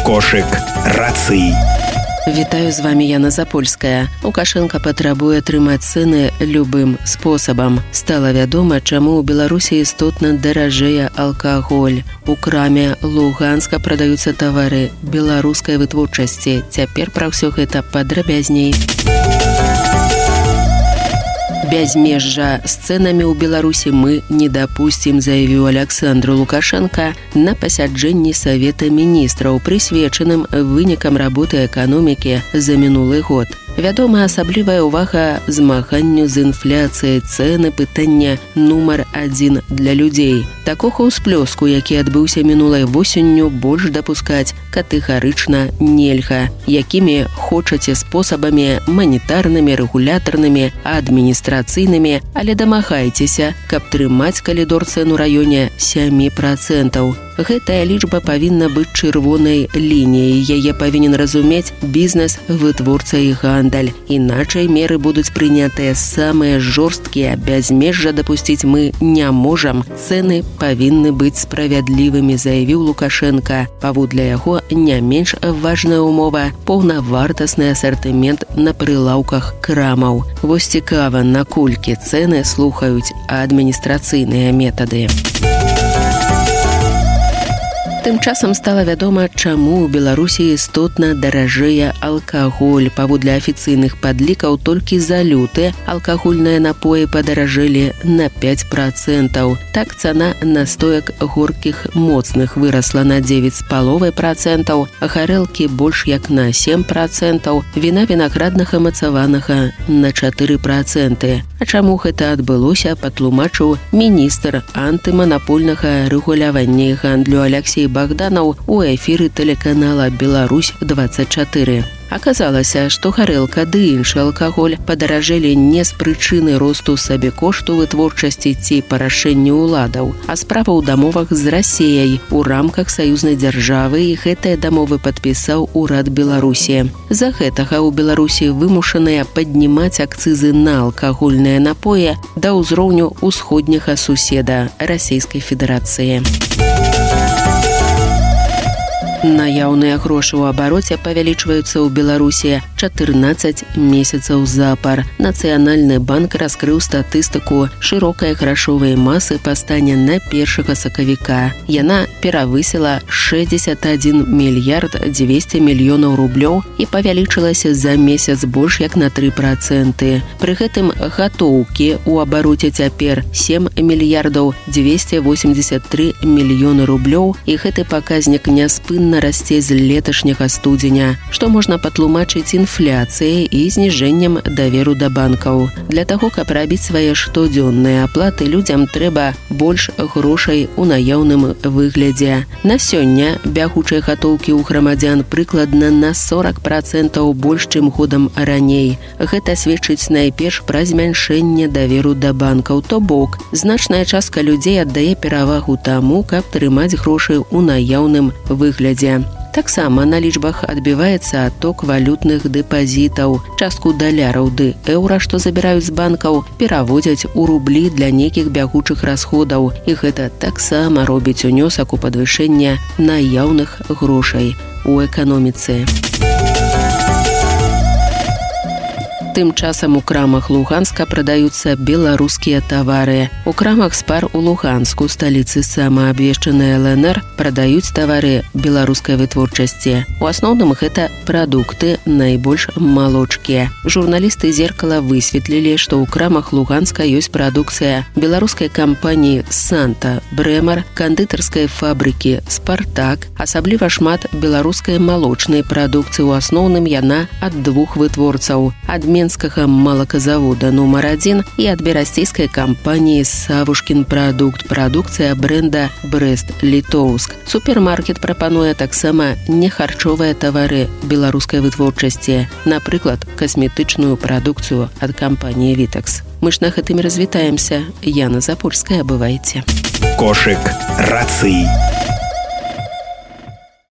Кошык рацый. Вітаю, з вами Яна Запольская. Лукашенко патрабуе трымаць цэны любым спосабам. Стала вядома, чаму ў Беларусі істотна даражэе алкаголь. У краме Луганска прадаюцца тавары беларускай вытворчасці. Цяпер пра ўсё гэта падрабязней. Бязмежжа з цэнамі ў Беларусі мы не дапусцім, заявіў Александр Лукашенко на пасяджэнні Савета міністраў, прысвечаным вынікам работы эканомікі за мінулы год. Вядомая асаблівая ўвага змаганню з інфляцыяй, цэны пытання нумар адзін для людзей. Такога ўсплёску, які адбыўся мінулай восенню, больш дапускаць катэгарычна нельга. Якімі хочаце спосабамі манетарнымі, рэгулятарнымі, адміністрацыйнымі, але дамагайцеся, каб трымаць калідор цэн у раёне 7%. Гэтая лічба павінна быць чырвонай лініяй. Яе павінен разумець бізнес, вытворца і гандаль. Іначай меры будуць прынятыя самыя жорсткія. Бязмежжа дапусціць мы не можам. Цэны павінны быць справядлівымі, заявіў Лукашенко. Паводле яго не менш важная умова – паўнавартасны асартымент на прылаўках крамаў. Вось цікава, наколькі цэны слухаюць адміністрацыйныя метады. Тым часам стала вядома, чаму ў Беларусі істотна даражэе алкаголь. Паводле афіцыйных падлікаў, толькі за люты алкагольныя напоі падаражэлі на 5%. Так цана настоек горкіх моцных вырасла на 9,5%, гарэлкі больш як на 7%, віна вінаграднага мацаванага на 4%. А чаму гэта адбылося, патлумачыў міністр антыманапольнага рэгулявання і гандлю Алексей Богданов у эфіры тэлеканала «Беларусь-24». Аказалася, што гарэлка ды іншы алкаголь падаражэлі не з прычыны росту сабекошту вытворчасці ці парашэння ўладаў, а справа ў дамовах з Расіяй у рамках саюзнай дзяржавы, і гэтыя дамовы падпісаў урад Беларусі. З-за гэтага ў Беларусі вымушаныя паднімаць акцызы на алкагольныя напоі да ўзроўню ўсходняга суседа Расійскай Федэрацыі. Наяўныя грошы ў абароце павялічваюцца ў Беларусі 14 месяцаў запар. Нацыянальны банк раскрыў статыстыку шырокай грашовай масы па стане на 1 сакавіка. Яна перавысіла 61 мільярд 200 мільёнаў рублёў і павялічылася за месяц больш як на 3%. Пры гэтым гатоўкі ў абароце цяпер 7 мільярдаў 283 мільёны рублёў, і гэты паказнік няспынна расце з леташняга студзеня, што можна патлумачыць інфляцыяй і зніжэннем даверу да банкаў. Для таго, каб рабіць свае штодзённыя аплаты, людзям трэба больш грошай у наяўным выглядзе. На сёння бягучай гатоўкі ў грамадзян прыкладна на 40% больш, чым годам раней. Гэта сведчыць найперш пра змяншэнне даверу да банкаў, то бок значная частка людзей аддае перавагу таму, каб трымаць грошы ў наяўным выглядзе. Таксама на лічбах адбіваецца адток валютных дэпазітаў. Частку даляраў ды еўра, што забіраюць з банкаў, пераводзяць у рублі для нейкіх бягучых расходаў, і гэта таксама робіць унёсак у падвышэнне наяўных грошай у эканоміцы. Тым часам у крамах Луганска прадаюцца беларускія тавары. У крамах Спар у Луганску, сталіцы самаабвешчанай ЛНР, прадаюць тавары беларускай вытворчасці. У асноўным гэта прадукты, найбольш малочкія. Журналісты «Зеркала» высветлілі, што ў крамах Луганска ёсць прадукцыя беларускай кампаніі «Санта Брэмар», кандытарскай фабрыкі «Спартак», асабліва шмат беларускай малочнай прадукцыі. У асноўным яна ад двух вытворцаў – ад Менскага малаказавода нумар 1 і ад берасцейскай кампаніі «Савушкін прадукт», прадукцыя брэнда «Брэст-Літоўск». Супермаркет прапануе таксама нехарчовыя тавары беларускай вытворчасці, напрыклад, касметычную прадукцыю ад кампаніі «Вітакс». Мы ж на гэтым развітаемся. Яна Запольская, бывайце. Кошык рацый.